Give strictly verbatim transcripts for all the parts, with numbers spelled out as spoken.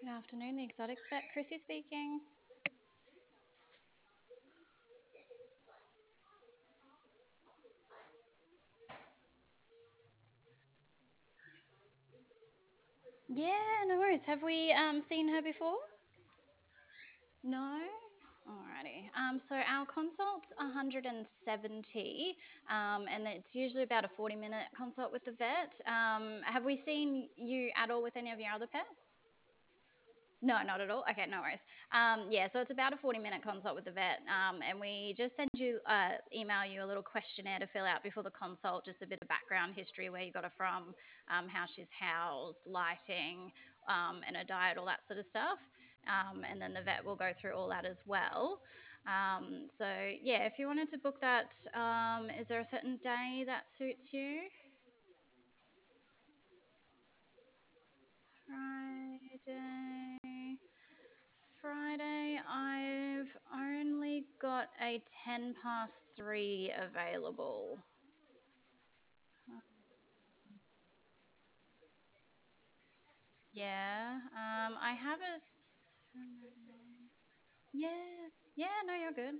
Good afternoon, the exotics vet, Chrissy speaking. Yeah, no worries. Have we um, seen her before? No? Alrighty. Um, so our consult's one hundred seventy, um, and it's usually about a forty minute consult with the vet. Um, have we seen you at all with any of your other pets? No, not at all. Okay, no worries. Um, yeah, so it's about a forty minute consult with the vet, um, and we just send you, uh, email you a little questionnaire to fill out before the consult, just a bit of background history, where you got her from, um, how she's housed, lighting, um, and her diet, all that sort of stuff. Um, and then the vet will go through all that as well. Um, so, yeah, if you wanted to book that, um, is there a certain day that suits you? Friday. Friday, I've only got a ten past three available. Yeah, um, I have a. Yeah, yeah, no, you're good.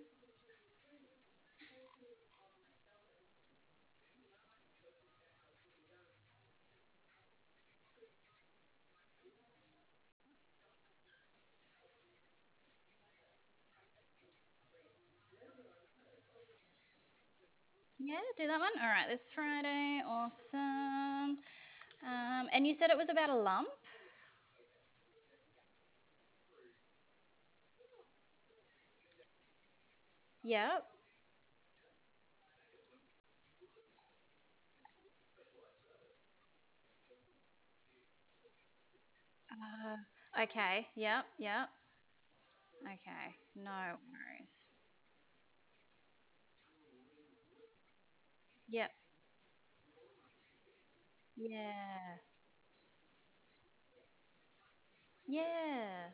Yeah, do that one. All right, this Friday, awesome. Um, and you said it was about a lump? Yep. Uh, okay, yep, yep. Okay, no worries. Yep, yeah, yeah.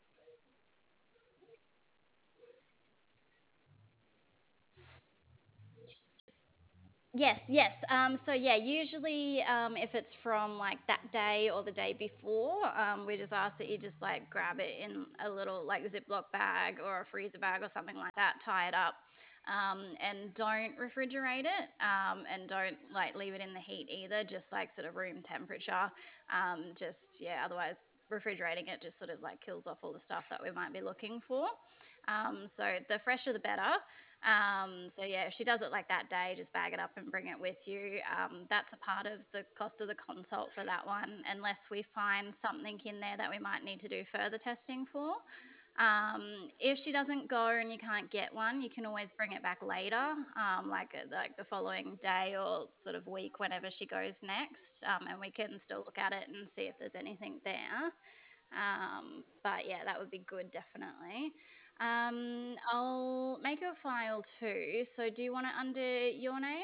Yes, yes. Um, so yeah, usually um, if it's from like that day or the day before, um, we just ask that you just like grab it in a little like Ziploc bag or a freezer bag or something like that, tie it up, um, and don't refrigerate it, um, and don't like leave it in the heat either, just like sort of room temperature. Um, just yeah, otherwise refrigerating it just sort of like kills off all the stuff that we might be looking for. Um, so the fresher the better. Um, so yeah, if she does it like that day, just bag it up and bring it with you. Um, that's a part of the cost of the consult for that one, unless we find something in there that we might need to do further testing for. Um, if she doesn't go and you can't get one, you can always bring it back later, um, like uh, like the following day or sort of week, whenever she goes next, um, and we can still look at it and see if there's anything there. Um, but yeah, that would be good, definitely. Um, I'll make you a file too. So, do you want it under your name?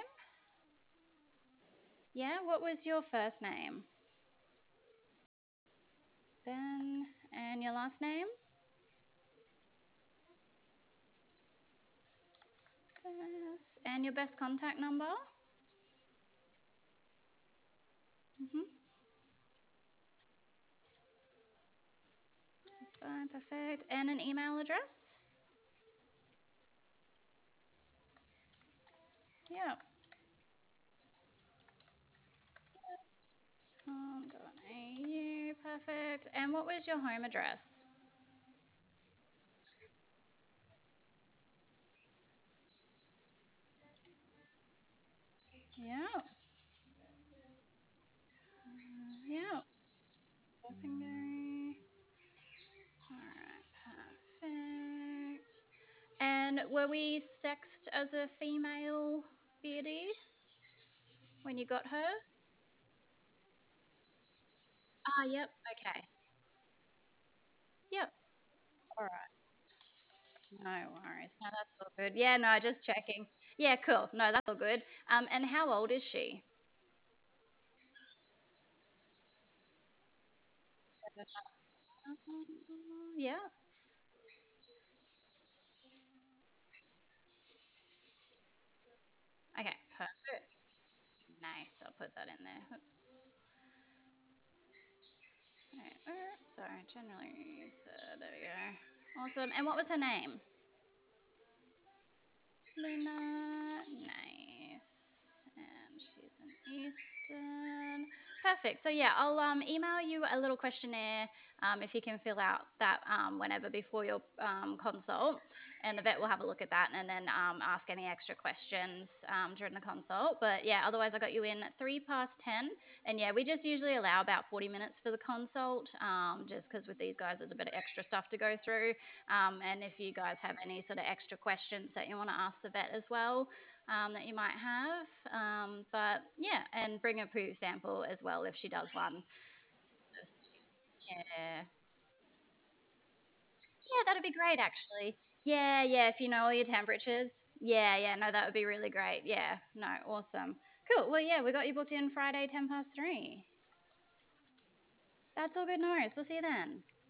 Yeah, what was your first name? Ben, and your last name? Yes. And your best contact number? Mm-hmm. That's fine, perfect. And an email address? Yeah. .au, perfect. And what was your home address? Yeah. Yeah. Secondary. All right, perfect. And were we sexed as a female beauty when you got her? Ah, yep. Okay. Yep. All right. No worries. No, that's all good. Yeah, no, just checking. Yeah, cool. No, that's all good. Um, and how old is she? Seven. Um, yeah. Okay. Perfect. Nice. I'll put that in there. Oops. Alright, so So January third. There we go. Awesome. And what was her name? Luna. Nice. And she's an Eastern. Perfect. So yeah, I'll um, email you a little questionnaire um, if you can fill out that um, whenever before your um, consult, and the vet will have a look at that and then um, ask any extra questions um, during the consult. But yeah, otherwise I got you in at three past ten, and yeah, we just usually allow about forty minutes for the consult, um, just because with these guys there's a bit of extra stuff to go through. Um, and if you guys have any sort of extra questions that you want to ask the vet as well, um, that you might have. Um, but yeah, and bring a poo sample as well if she does one. Just, yeah. Yeah, that'd be great actually. Yeah, yeah, if you know all your temperatures. Yeah, yeah, no, that would be really great. Yeah, no, awesome. Cool. Well, yeah, we got you booked in Friday, ten past three. That's all good, no worries. We'll see you then.